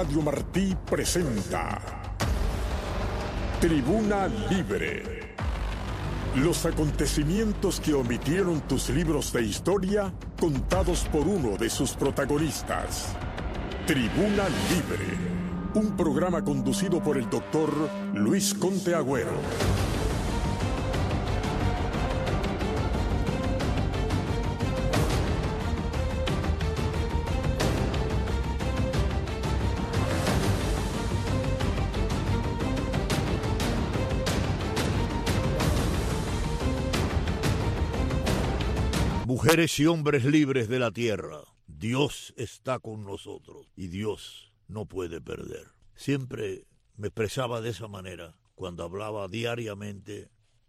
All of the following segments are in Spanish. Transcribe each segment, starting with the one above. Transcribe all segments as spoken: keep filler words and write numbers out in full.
Radio Martí presenta Tribuna Libre. Los acontecimientos que omitieron tus libros de historia, contados por uno de sus protagonistas. Tribuna Libre, un programa conducido por el doctor Luis Conte Agüero. Mujeres y hombres libres de la tierra, Dios está con nosotros y Dios no puede perder. Siempre me expresaba de esa manera cuando hablaba diariamente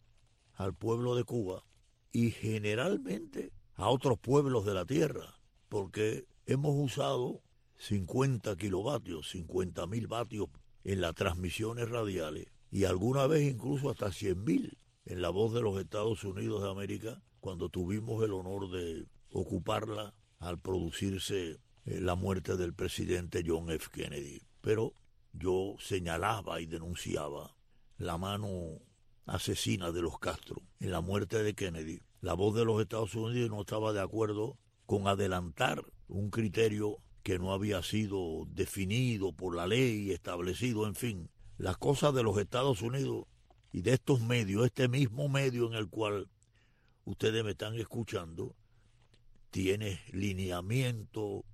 al pueblo de Cuba y generalmente a otros pueblos de la tierra, porque hemos usado cincuenta kilovatios, cincuenta mil vatios en las transmisiones radiales y alguna vez incluso hasta cien mil en la voz de los Estados Unidos de América, cuando tuvimos el honor de ocuparla al producirse eh, la muerte del presidente John F. Kennedy. Pero yo señalaba y denunciaba la mano asesina de los Castro en la muerte de Kennedy. La voz de los Estados Unidos no estaba de acuerdo con adelantar un criterio que no había sido definido por la ley, establecido, en fin. Las cosas de los Estados Unidos y de estos medios, este mismo medio en el cual ustedes me están escuchando, tiene lineamiento,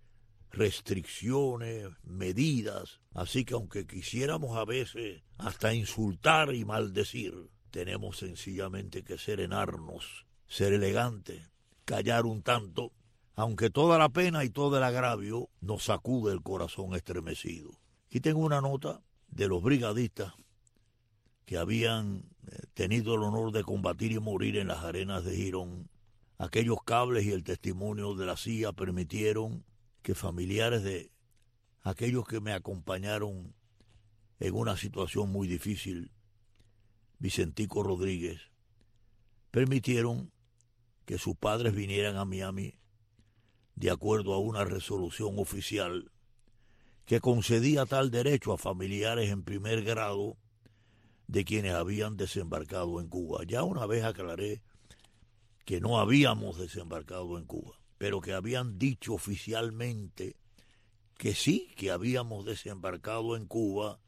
restricciones, medidas, así que aunque quisiéramos a veces hasta insultar y maldecir, tenemos sencillamente que serenarnos, ser elegantes, callar un tanto, aunque toda la pena y todo el agravio nos sacude el corazón estremecido. Aquí tengo una nota de los brigadistas que habían tenido el honor de combatir y morir en las arenas de Girón. Aquellos cables y el testimonio de la C I A permitieron que familiares de aquellos que me acompañaron en una situación muy difícil, Vicentico Rodríguez, permitieron que sus padres vinieran a Miami de acuerdo a una resolución oficial que concedía tal derecho a familiares en primer grado de quienes habían desembarcado en Cuba. Ya una vez aclaré que no habíamos desembarcado en Cuba, pero que habían dicho oficialmente que sí, que habíamos desembarcado en Cuba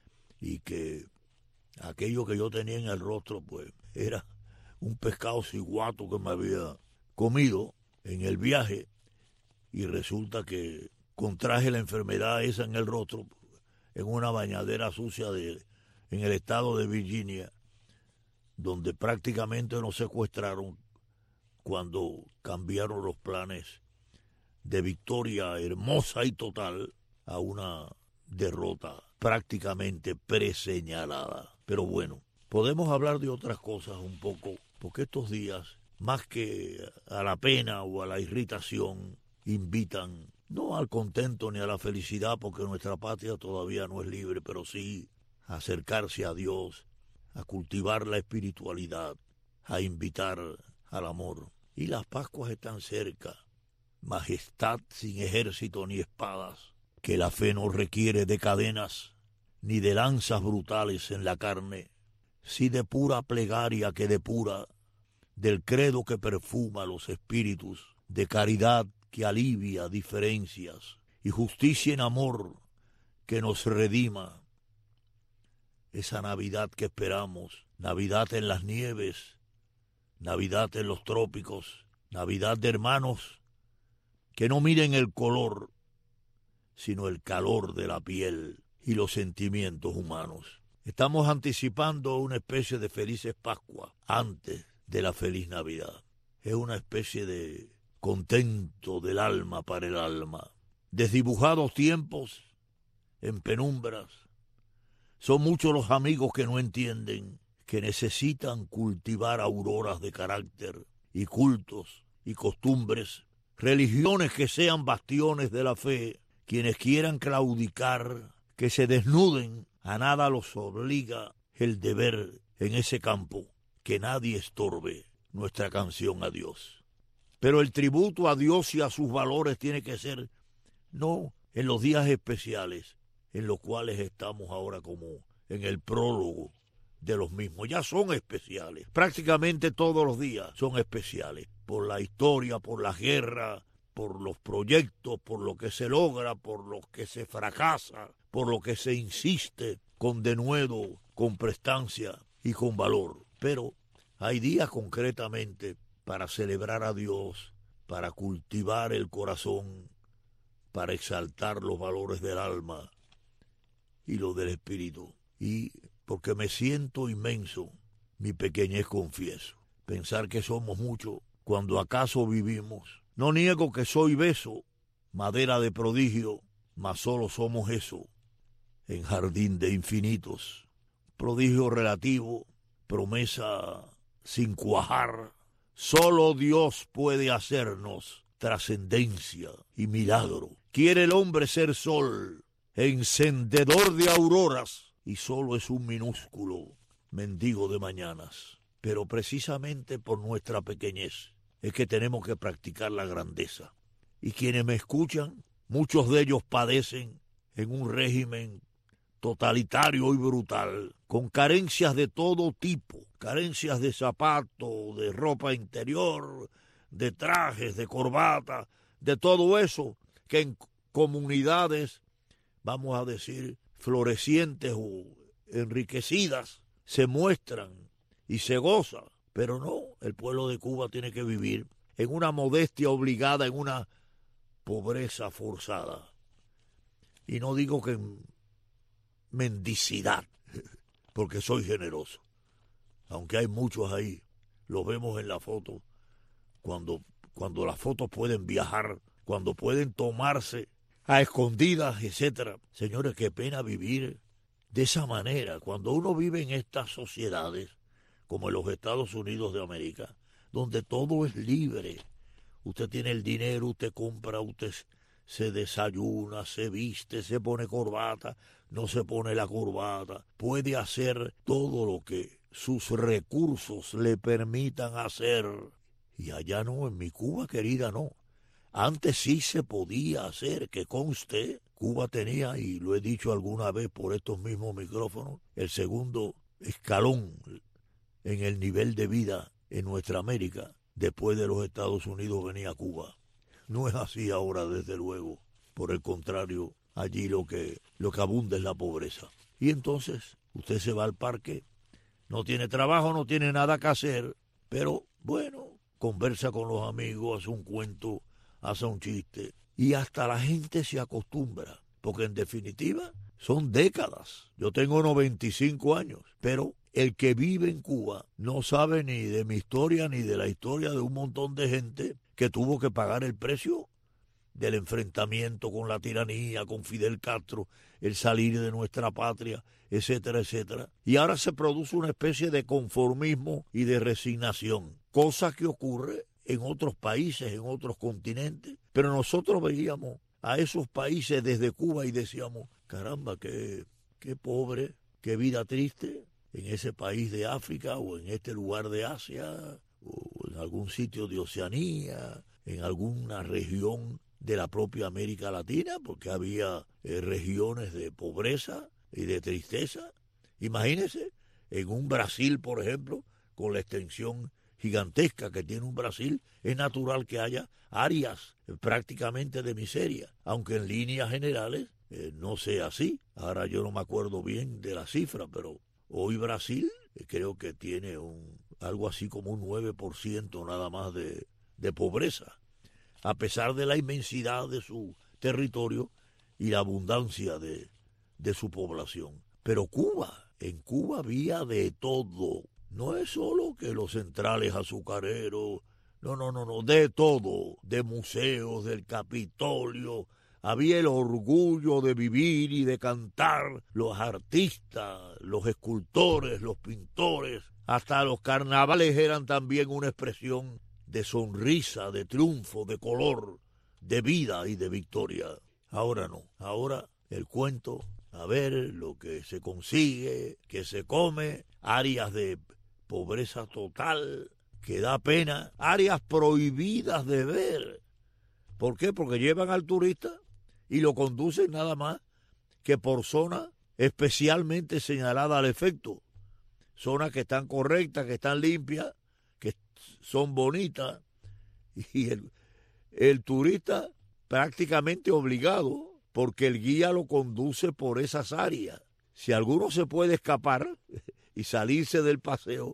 y que aquello que yo tenía en el rostro pues era un pescado ciguato que me había comido en el viaje y resulta que contraje la enfermedad esa en el rostro en una bañadera sucia de en el estado de Virginia, donde prácticamente nos secuestraron cuando cambiaron los planes de victoria hermosa y total a una derrota prácticamente preseñalada. Pero bueno, podemos hablar de otras cosas un poco, porque estos días, más que a la pena o a la irritación, invitan no al contento ni a la felicidad, porque nuestra patria todavía no es libre, pero sí a acercarse a Dios, a cultivar la espiritualidad, a invitar al amor. Y las Pascuas están cerca. Majestad sin ejército ni espadas, que la fe no requiere de cadenas, ni de lanzas brutales en la carne, si de pura plegaria que depura, del credo que perfuma los espíritus, de caridad que alivia diferencias, y justicia en amor que nos redima. Esa Navidad que esperamos, Navidad en las nieves, Navidad en los trópicos, Navidad de hermanos que no miren el color, sino el calor de la piel y los sentimientos humanos. Estamos anticipando una especie de felices Pascua antes de la feliz Navidad. Es una especie de contento del alma para el alma. Desdibujados tiempos, en penumbras, son muchos los amigos que no entienden que necesitan cultivar auroras de carácter y cultos y costumbres, religiones que sean bastiones de la fe. Quienes quieran claudicar, que se desnuden, a nada los obliga el deber en ese campo, que nadie estorbe nuestra canción a Dios. Pero el tributo a Dios y a sus valores tiene que ser no en los días especiales, en los cuales estamos ahora como en el prólogo de los mismos. Ya son especiales, prácticamente todos los días son especiales, por la historia, por la guerra, por los proyectos, por lo que se logra, por lo que se fracasa, por lo que se insiste con denuedo, con prestancia y con valor. Pero hay días concretamente para celebrar a Dios, para cultivar el corazón, para exaltar los valores del alma y los del espíritu. Y porque me siento inmenso, mi pequeñez confieso, pensar que somos muchos cuando acaso vivimos. No niego que soy beso, madera de prodigio, mas solo somos eso, en jardín de infinitos. Prodigio relativo, promesa sin cuajar. Solo Dios puede hacernos trascendencia y milagro. Quiere el hombre ser sol, encendedor de auroras, y solo es un minúsculo mendigo de mañanas. Pero precisamente por nuestra pequeñez es que tenemos que practicar la grandeza. Y quienes me escuchan, muchos de ellos padecen en un régimen totalitario y brutal, con carencias de todo tipo, carencias de zapatos, de ropa interior, de trajes, de corbata, de todo eso que en comunidades, vamos a decir, florecientes o enriquecidas, se muestran y se goza. Pero no, el pueblo de Cuba tiene que vivir en una modestia obligada, en una pobreza forzada. Y no digo que en mendicidad, porque soy generoso. Aunque hay muchos ahí, los vemos en la foto, cuando, cuando las fotos pueden viajar, cuando pueden tomarse a escondidas, etcétera. Señores, qué pena vivir de esa manera. Cuando uno vive en estas sociedades, como en los Estados Unidos de América, donde todo es libre. Usted tiene el dinero, usted compra, usted se desayuna, se viste, se pone corbata, no se pone la corbata. Puede hacer todo lo que sus recursos le permitan hacer. Y allá no, en mi Cuba querida no. Antes sí se podía hacer, que conste, Cuba tenía, y lo he dicho alguna vez por estos mismos micrófonos, el segundo escalón en el nivel de vida en nuestra América. Después de los Estados Unidos venía Cuba. No es así ahora, desde luego. Por el contrario, allí lo que, lo que abunda es la pobreza. Y entonces usted se va al parque, no tiene trabajo, no tiene nada que hacer, pero bueno, conversa con los amigos, hace un cuento, hace un chiste, y hasta la gente se acostumbra, porque en definitiva son décadas. Yo tengo noventa y cinco años, pero el que vive en Cuba no sabe ni de mi historia ni de la historia de un montón de gente que tuvo que pagar el precio del enfrentamiento con la tiranía, con Fidel Castro, el salir de nuestra patria, etcétera, etcétera. Y ahora se produce una especie de conformismo y de resignación, cosa que ocurre en otros países, en otros continentes. Pero nosotros veíamos a esos países desde Cuba y decíamos, caramba, qué, qué pobre, qué vida triste en ese país de África o en este lugar de Asia o en algún sitio de Oceanía, en alguna región de la propia América Latina, porque había eh, regiones de pobreza y de tristeza. Imagínense, en un Brasil, por ejemplo, con la extensión gigantesca que tiene un Brasil, es natural que haya áreas eh, prácticamente de miseria, aunque en líneas generales eh, no sea así. Ahora yo no me acuerdo bien de la cifra, pero hoy Brasil eh, creo que tiene un algo así como un nueve por ciento nada más de, de pobreza, a pesar de la inmensidad de su territorio y la abundancia de, de su población. Pero Cuba, en Cuba había de todo. No es solo que los centrales azucareros, no, no, no, no, de todo, de museos, del Capitolio. Había el orgullo de vivir y de cantar, los artistas, los escultores, los pintores, hasta los carnavales eran también una expresión de sonrisa, de triunfo, de color, de vida y de victoria. Ahora no, ahora el cuento, a ver lo que se consigue, que se come, áreas de pobreza total, que da pena, áreas prohibidas de ver. ¿Por qué? Porque llevan al turista y lo conducen nada más que por zona especialmente señalada al efecto. Zonas que están correctas, que están limpias, que son bonitas, y el, el turista prácticamente obligado, porque el guía lo conduce por esas áreas. Si alguno se puede escapar y salirse del paseo,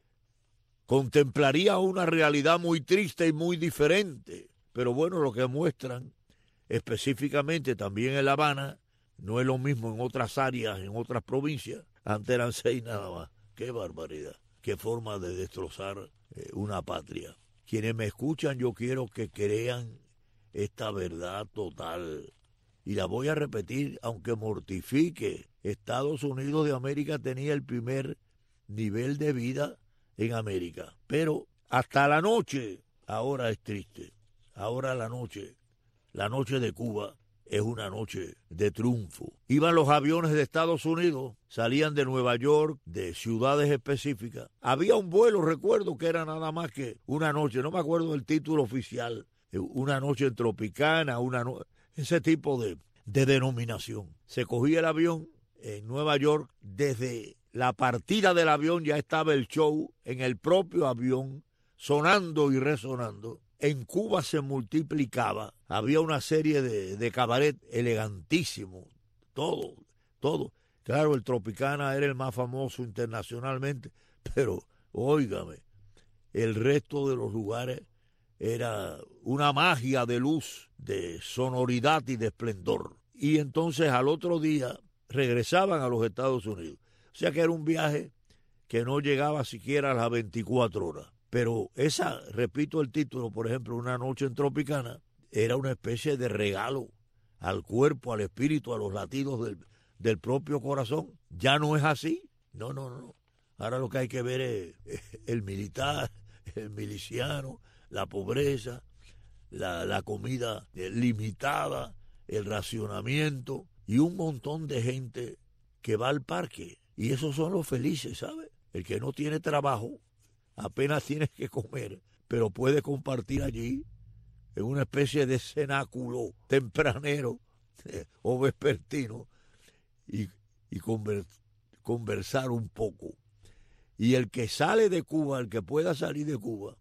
contemplaría una realidad muy triste y muy diferente. Pero bueno, lo que muestran específicamente también en La Habana no es lo mismo en otras áreas, en otras provincias. Antes eran seis nada más. ¡Qué barbaridad! ¡Qué forma de destrozar eh, una patria! Quienes me escuchan, yo quiero que crean esta verdad total. Y la voy a repetir, aunque mortifique. Estados Unidos de América tenía el primer nivel de vida en América. Pero hasta la noche, ahora es triste. Ahora la noche, la noche de Cuba, es una noche de triunfo. Iban los aviones de Estados Unidos, salían de Nueva York, de ciudades específicas. Había un vuelo, recuerdo, que era nada más que una noche, no me acuerdo del título oficial, una noche en Tropicana, una no... ese tipo de, de denominación. Se cogía el avión en Nueva York, desde la partida del avión ya estaba el show en el propio avión, sonando y resonando. En Cuba se multiplicaba, había una serie de, de cabaret elegantísimo, todo, todo. Claro, el Tropicana era el más famoso internacionalmente, pero, óigame, el resto de los lugares era una magia de luz, de sonoridad y de esplendor. Y entonces al otro día regresaban a los Estados Unidos. O sea que era un viaje que no llegaba siquiera a las veinticuatro horas. Pero esa, repito el título, por ejemplo, Una noche en Tropicana, era una especie de regalo al cuerpo, al espíritu, a los latidos del, del propio corazón. Ya no es así. No, no, no. Ahora lo que hay que ver es el militar, el miliciano, la pobreza, la, la comida limitada, el racionamiento y un montón de gente que va al parque. Y esos son los felices, ¿sabes? El que no tiene trabajo, apenas tienes que comer, pero puede compartir allí en una especie de cenáculo tempranero eh, o vespertino y, y conver, conversar un poco. Y el que sale de Cuba, el que pueda salir de Cuba,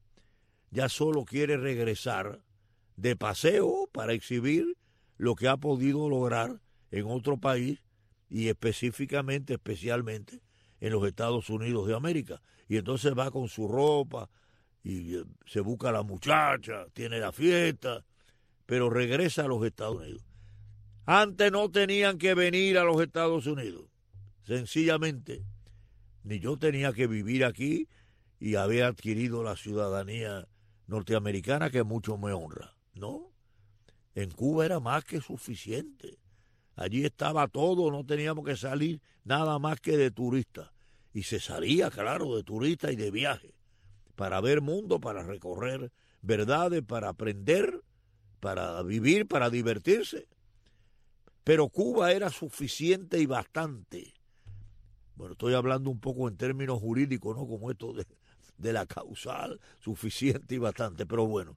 ya solo quiere regresar de paseo para exhibir lo que ha podido lograr en otro país y específicamente, especialmente en los Estados Unidos de América. Y entonces va con su ropa y se busca a la muchacha, tiene la fiesta, pero regresa a los Estados Unidos. Antes no tenían que venir a los Estados Unidos. Sencillamente, ni yo tenía que vivir aquí y haber adquirido la ciudadanía norteamericana, que mucho me honra. No, en Cuba era más que suficiente. Allí estaba todo, no teníamos que salir nada más que de turistas. Y se salía, claro, de turista y de viaje, para ver mundo, para recorrer verdades, para aprender, para vivir, para divertirse. Pero Cuba era suficiente y bastante. Bueno, estoy hablando un poco en términos jurídicos, ¿no? Como esto de, de la causal, suficiente y bastante. Pero bueno,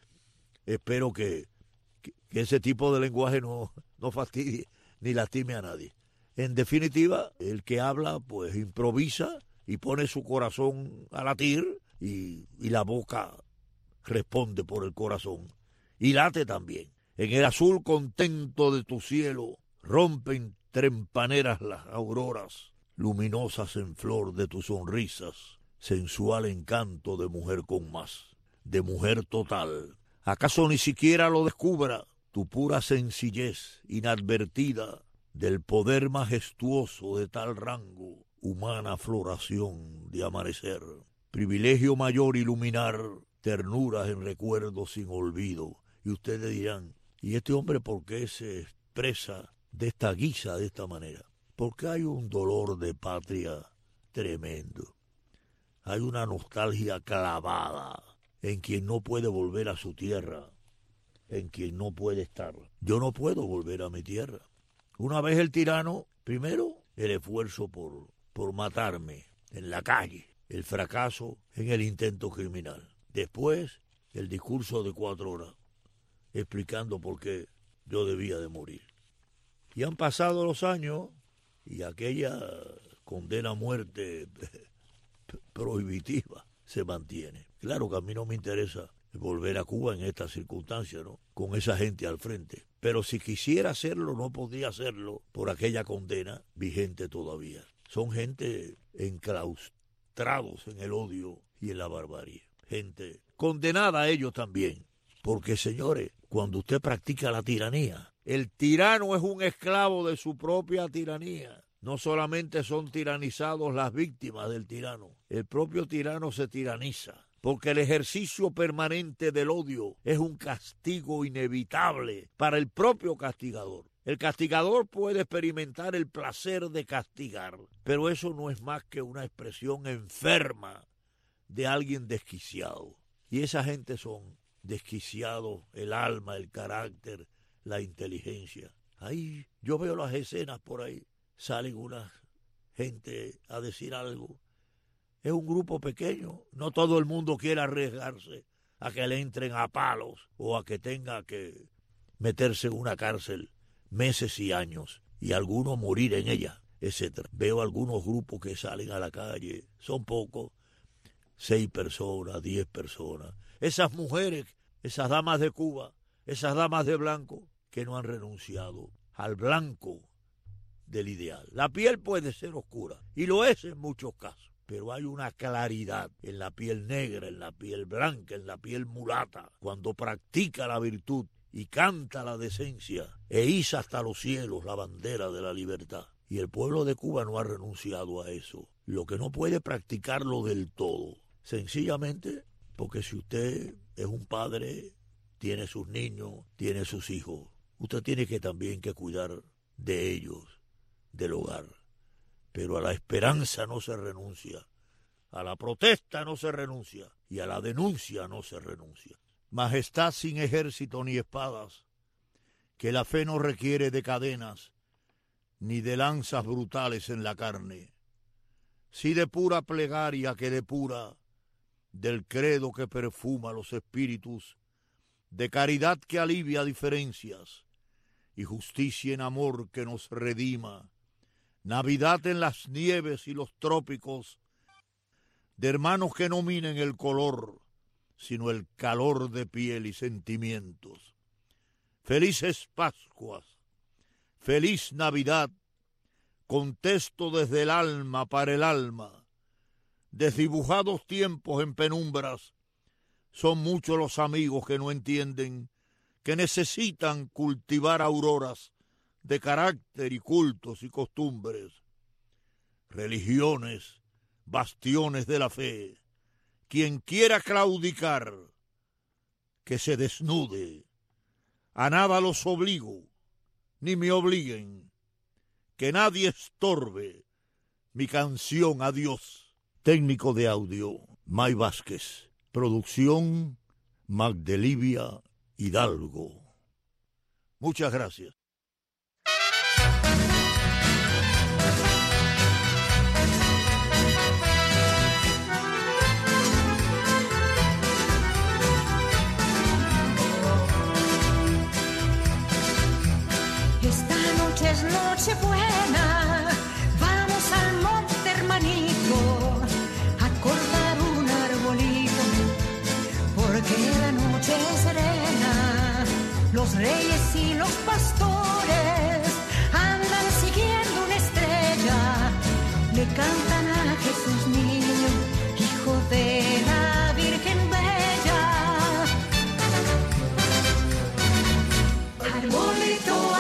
espero que, que, que ese tipo de lenguaje no, no fastidie ni lastime a nadie. En definitiva, el que habla, pues improvisa y pone su corazón a latir y, y la boca responde por el corazón. Y late también. En el azul contento de tu cielo rompen trempaneras las auroras, luminosas en flor de tus sonrisas, sensual encanto de mujer con más, de mujer total. ¿Acaso ni siquiera lo descubra tu pura sencillez inadvertida del poder majestuoso de tal rango, humana floración de amanecer? Privilegio mayor iluminar ternuras en recuerdos sin olvido. Y ustedes dirán, ¿y este hombre por qué se expresa de esta guisa, de esta manera? Porque hay un dolor de patria tremendo. Hay una nostalgia clavada en quien no puede volver a su tierra, en quien no puede estar. Yo no puedo volver a mi tierra. Una vez el tirano, primero el esfuerzo por, por matarme en la calle, el fracaso en el intento criminal. Después el discurso de cuatro horas, explicando por qué yo debía de morir. Y han pasado los años y aquella condena a muerte prohibitiva se mantiene. Claro que a mí no me interesa volver a Cuba en estas circunstancias, ¿no? Con esa gente al frente. Pero si quisiera hacerlo, no podría hacerlo por aquella condena vigente todavía. Son gente enclaustrados en el odio y en la barbarie. Gente condenada a ellos también. Porque, señores, cuando usted practica la tiranía, el tirano es un esclavo de su propia tiranía. No solamente son tiranizados las víctimas del tirano, el propio tirano se tiraniza. Porque el ejercicio permanente del odio es un castigo inevitable para el propio castigador. El castigador puede experimentar el placer de castigar, pero eso no es más que una expresión enferma de alguien desquiciado. Y esa gente son desquiciados, el alma, el carácter, la inteligencia. Ahí yo veo las escenas por ahí, salen una gente a decir algo. Es un grupo pequeño, no todo el mundo quiere arriesgarse a que le entren a palos o a que tenga que meterse en una cárcel meses y años y algunos morir en ella, etcétera. Veo algunos grupos que salen a la calle, son pocos, seis personas, diez personas. Esas mujeres, esas damas de Cuba, esas damas de blanco que no han renunciado al blanco del ideal. La piel puede ser oscura y lo es en muchos casos. Pero hay una claridad en la piel negra, en la piel blanca, en la piel mulata, cuando practica la virtud y canta la decencia e iza hasta los cielos la bandera de la libertad. Y el pueblo de Cuba no ha renunciado a eso. Lo que no puede practicarlo del todo, sencillamente porque si usted es un padre, tiene sus niños, tiene sus hijos, usted tiene que también que cuidar de ellos, del hogar. Pero a la esperanza no se renuncia, a la protesta no se renuncia y a la denuncia no se renuncia. Majestad sin ejército ni espadas, que la fe no requiere de cadenas ni de lanzas brutales en la carne, sí de pura plegaria que de pura, del credo que perfuma los espíritus, de caridad que alivia diferencias y justicia en amor que nos redima. Navidad en las nieves y los trópicos, de hermanos que no minen el color, sino el calor de piel y sentimientos. Felices Pascuas, feliz Navidad, contesto desde el alma para el alma. Desdibujados tiempos en penumbras, son muchos los amigos que no entienden que necesitan cultivar auroras de carácter y cultos y costumbres, religiones, bastiones de la fe. Quien quiera claudicar, que se desnude. A nada los obligo, ni me obliguen. Que nadie estorbe mi canción a Dios. Técnico de audio, May Vázquez. Producción, Magdelivia Hidalgo. Muchas gracias. Es Nochebuena, vamos al monte, hermanito, a cortar un arbolito, porque la noche es serena, los reyes y los pastores andan siguiendo una estrella, le cantan a Jesús niño, hijo de la Virgen Bella. Arbolito,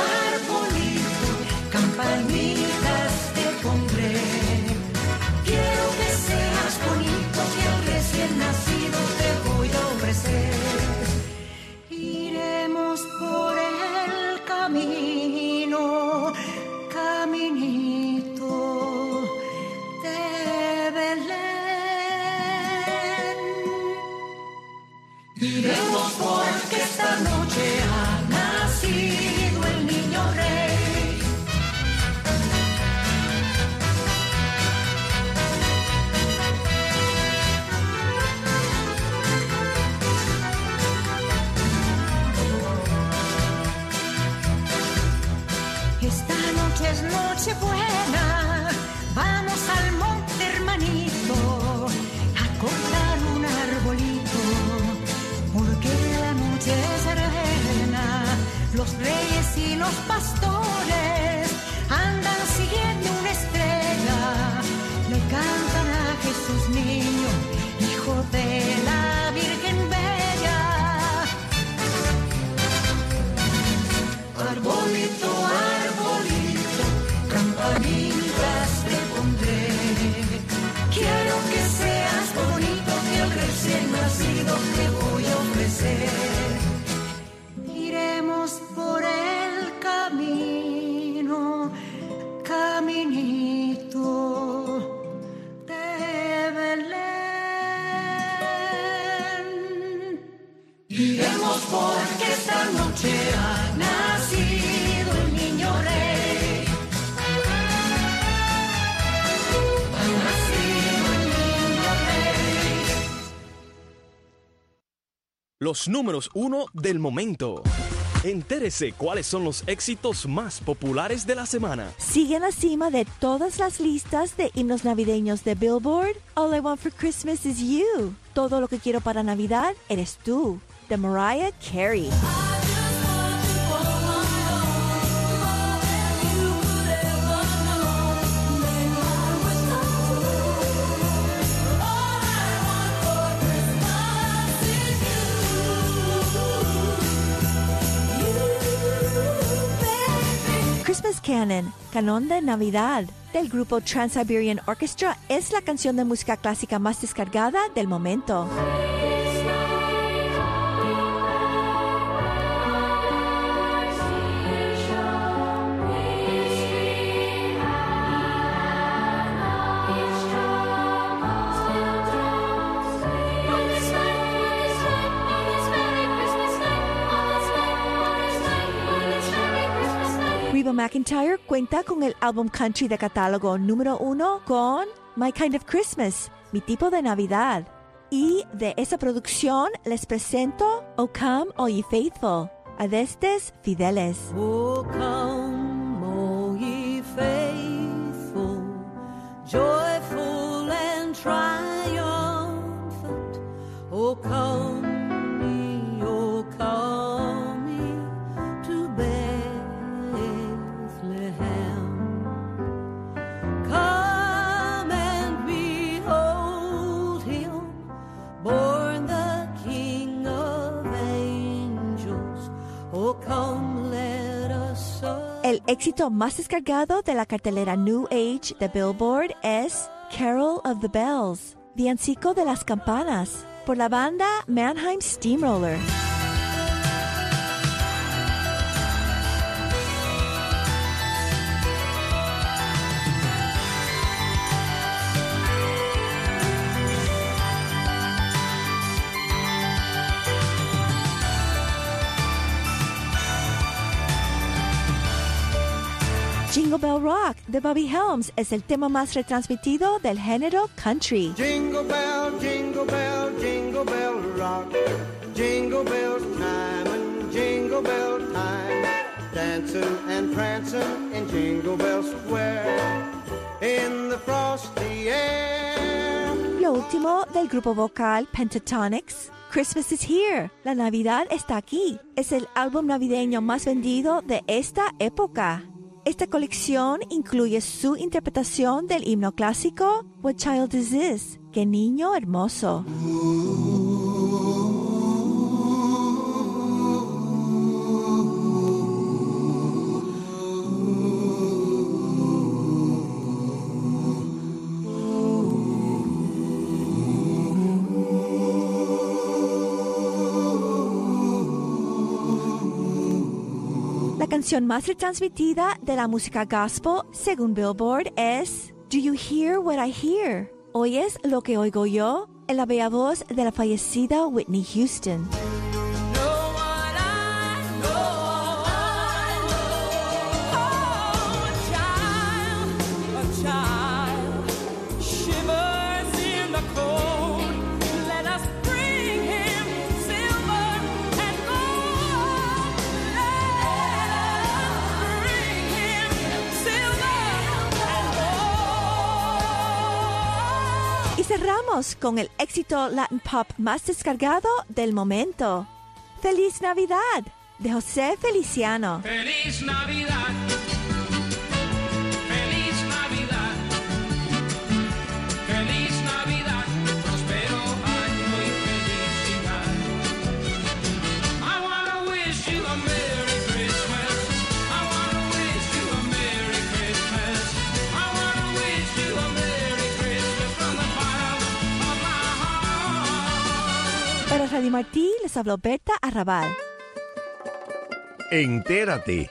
campanitas te pondré, quiero que seas bonito, que al recién nacido te voy a ofrecer. Iremos por el camino, caminito de Belén. Iremos porque esta noche ha nacido el niño rey. Nochebuena, vamos al monte, hermanito, a cortar un arbolito, porque la noche serena, los reyes y los pastores andan siguiendo una estrella, le cantan a Jesús niño, hijo de la Virgen Bella. Arbolito, arbolito, campanitas te pondré. Quiero que seas bonito, que el recién nacido te voy a ofrecer. Iremos por el camino, caminito de Belén. Iremos porque esta noche ha nacido el niño rey. Ha nacido el niño rey. Los números uno del momento. Entérese cuáles son los éxitos más populares de la semana. Sigue en la cima de todas las listas de himnos navideños de Billboard. All I Want for Christmas is You. Todo lo que quiero para Navidad eres tú, de Mariah Carey. Christmas Canon, Canon de Navidad, del grupo Trans-Siberian Orchestra, es la canción de música clásica más descargada del momento. Reba McEntire cuenta con el álbum country de catálogo número uno con My Kind of Christmas, mi tipo de Navidad. Y de esa producción les presento O Come All Ye Faithful, Adestes Fideles. Oh, come, all ye faithful, joyful and triumphant. Oh, come ye, oh, come ye to Bethlehem. Come and behold him, born the King of angels. Oh, come, let us El éxito más descargado de la cartelera New Age de Billboard es Carol of the Bells, Villancico de las Campanas, por la banda Mannheim Steamroller. Jingle Bell Rock de Bobby Helms es el tema más retransmitido del género country. Jingle bell, jingle bell, jingle bell rock. Jingle bell time and jingle bell time. Dancing and prancing in Jingle Bell Square. In the frosty air. Lo último del grupo vocal Pentatonix, Christmas is Here, la Navidad está aquí. Es el álbum navideño más vendido de esta época. Esta colección incluye su interpretación del himno clásico What Child Is This? ¡Qué niño hermoso! La canción más retransmitida de la música gospel, según Billboard, es Do You Hear What I Hear? ¿Oyes lo que oigo yo? En la bella voz de la fallecida Whitney Houston. cerramos con el éxito Latin Pop más descargado del momento. ¡Feliz Navidad! De José Feliciano. ¡Feliz Navidad! ¡Feliz Navidad! ¡Feliz Navidad! ¡Prospero año y felicidad! I wanna wish you a Merry Christmas. I wanna wish you a Merry Christmas. I wanna wish you a Merry Christmas from the bottom of my heart. Para Radio Martí les habló Berta Arrabal. Entérate.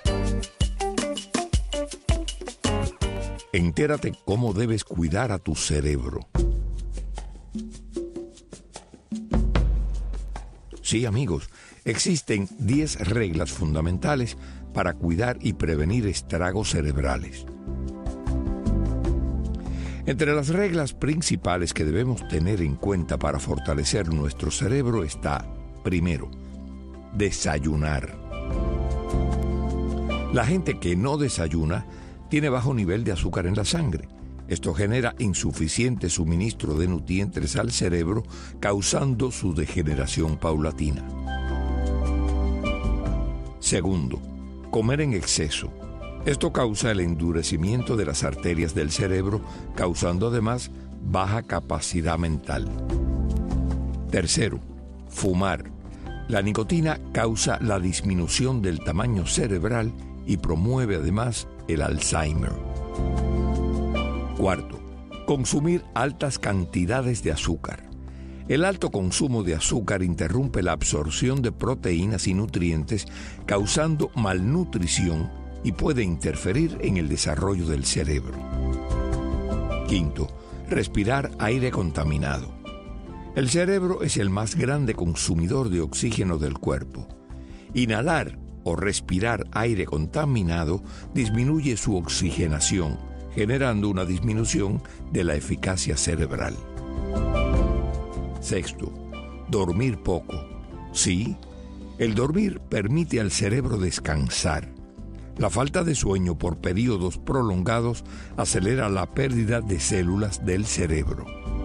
Entérate cómo debes cuidar a tu cerebro. Sí, amigos, existen diez reglas fundamentales para cuidar y prevenir estragos cerebrales. Entre las reglas principales que debemos tener en cuenta para fortalecer nuestro cerebro está, primero, desayunar. La gente que no desayuna tiene bajo nivel de azúcar en la sangre. Esto genera insuficiente suministro de nutrientes al cerebro, causando su degeneración paulatina. Segundo, comer en exceso. Esto causa el endurecimiento de las arterias del cerebro, causando además baja capacidad mental. Tercero, fumar. La nicotina causa la disminución del tamaño cerebral y promueve además el Alzheimer. Cuarto, consumir altas cantidades de azúcar. El alto consumo de azúcar interrumpe la absorción de proteínas y nutrientes, causando malnutrición y puede interferir en el desarrollo del cerebro. Quinto, respirar aire contaminado. El cerebro es el más grande consumidor de oxígeno del cuerpo. Inhalar o respirar aire contaminado disminuye su oxigenación, generando una disminución de la eficacia cerebral. Sexto, dormir poco. Sí, el dormir permite al cerebro descansar. La falta de sueño por periodos prolongados acelera la pérdida de células del cerebro.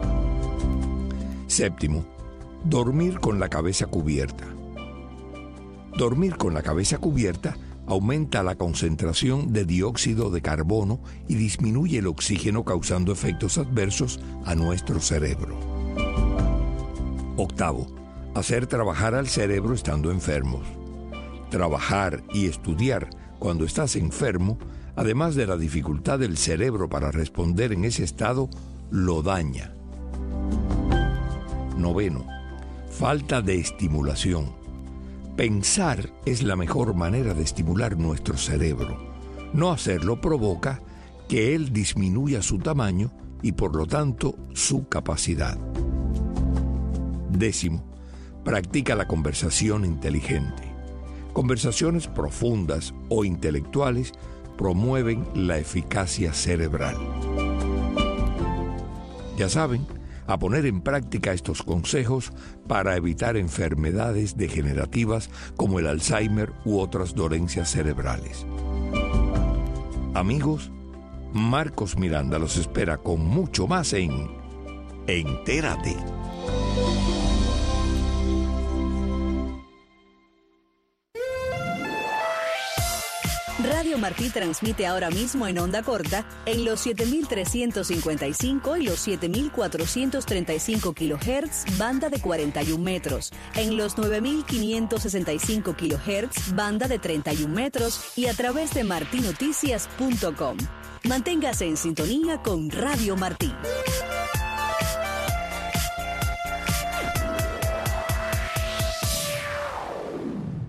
Séptimo, dormir con la cabeza cubierta. Dormir con la cabeza cubierta aumenta la concentración de dióxido de carbono y disminuye el oxígeno, causando efectos adversos a nuestro cerebro. Octavo, hacer trabajar al cerebro estando enfermos. Trabajar y estudiar cuando estás enfermo, además de la dificultad del cerebro para responder en ese estado, lo daña. Noveno, falta de estimulación. Pensar es la mejor manera de estimular nuestro cerebro. No hacerlo provoca que él disminuya su tamaño y por lo tanto su capacidad. Décimo, practica la conversación inteligente. Conversaciones profundas o intelectuales promueven la eficacia cerebral. Ya saben, a poner en práctica estos consejos para evitar enfermedades degenerativas como el Alzheimer u otras dolencias cerebrales. Amigos, Marcos Miranda los espera con mucho más en Entérate. Radio Martí transmite ahora mismo en onda corta en los siete mil trescientos cincuenta y cinco y los siete mil cuatrocientos treinta y cinco kilohertz, banda de cuarenta y un metros, en los nueve mil quinientos sesenta y cinco kilohertz, banda de treinta y un metros y a través de martinoticias punto com. Manténgase en sintonía con Radio Martí.